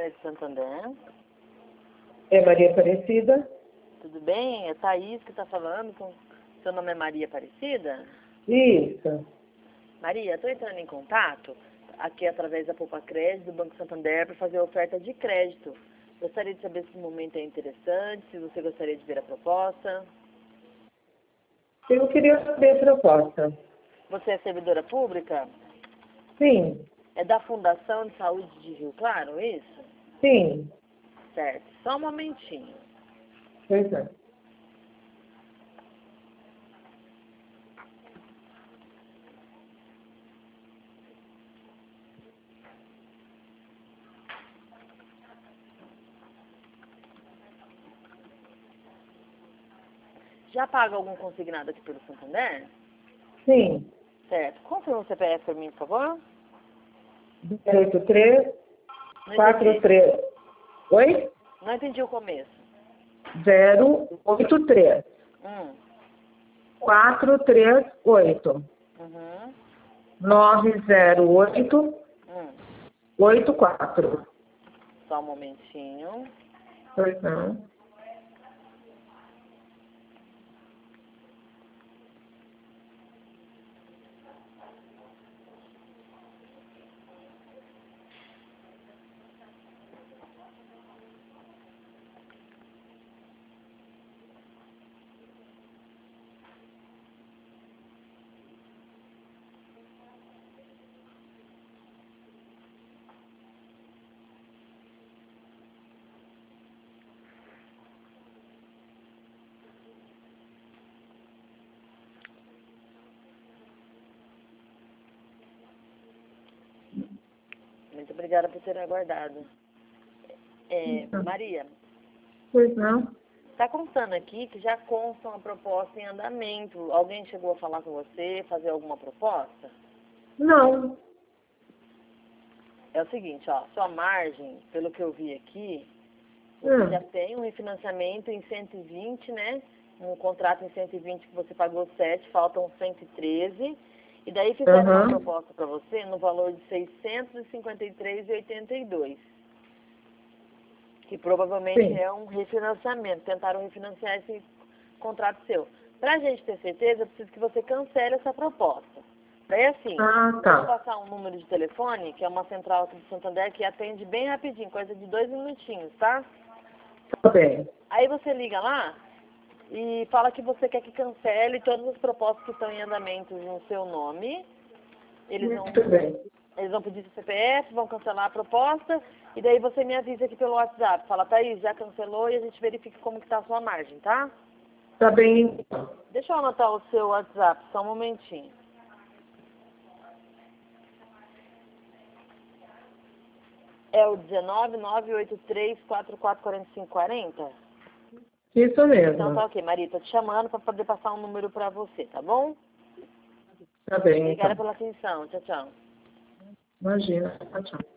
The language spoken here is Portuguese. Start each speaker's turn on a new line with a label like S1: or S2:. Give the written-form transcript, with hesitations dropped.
S1: Crédito Santander.
S2: É Maria Aparecida?
S1: Tudo bem? É Thaís que está falando. Seu nome é Maria Aparecida?
S2: Isso.
S1: Maria, estou entrando em contato aqui através da Poupa Crédito do Banco Santander para fazer oferta de crédito. Gostaria de saber se o momento é interessante, se você gostaria de ver a proposta.
S2: Eu queria saber a proposta.
S1: Você é servidora pública?
S2: Sim,
S1: É da Fundação de Saúde de Rio Claro, isso?
S2: sim.
S1: Certo. Só um momentinho.
S2: Pois é.
S1: Já paga algum consignado aqui pelo Santander?
S2: Sim.
S1: Certo. Confirma o CPF para mim, por favor.
S2: 083
S1: Não entendi.
S2: 43. Oi?
S1: Não entendi o começo.
S2: 083 438
S1: Uhum.
S2: 908 84.
S1: Só um momentinho.
S2: Pois não.
S1: Muito obrigada por ter aguardado. Maria,
S2: Pois não.
S1: está contando aqui que já consta uma proposta em andamento. Alguém chegou a falar com você, fazer alguma proposta?
S2: Não.
S1: É o seguinte, ó, sua margem, pelo que eu vi aqui, você já tem um refinanciamento em 120, né? Um contrato em 120 que você pagou 7, faltam 113. E daí fizeram uma proposta para você no valor de 653,82. Que provavelmente
S2: Sim.
S1: é um refinanciamento. Tentaram refinanciar esse contrato seu. Para a gente ter certeza, eu preciso que você cancele essa proposta. Daí assim,
S2: Ah,
S1: eu vou
S2: tá.
S1: passar um número de telefone, que é uma central aqui do Santander, que atende bem rapidinho, coisa de 2 minutinhos, tá?
S2: Tá bem.
S1: Aí você liga lá e fala que você quer que cancele todas as propostas que estão em andamento no seu nome. Eles
S2: Muito bem.
S1: vão pedir seu CPF, vão cancelar a proposta, e daí você me avisa aqui pelo WhatsApp. Fala, Thaís, já cancelou, e a gente verifica como que tá a sua margem, tá?
S2: Tá bem.
S1: Deixa eu anotar o seu WhatsApp, só um momentinho. É o 19983444540?
S2: Isso mesmo.
S1: Então tá ok, Maria, tô te chamando para poder passar um número para você, tá bom?
S2: Tá bem,
S1: Obrigada
S2: então.
S1: pela atenção. Tchau, tchau.
S2: Imagina. Tchau, tchau.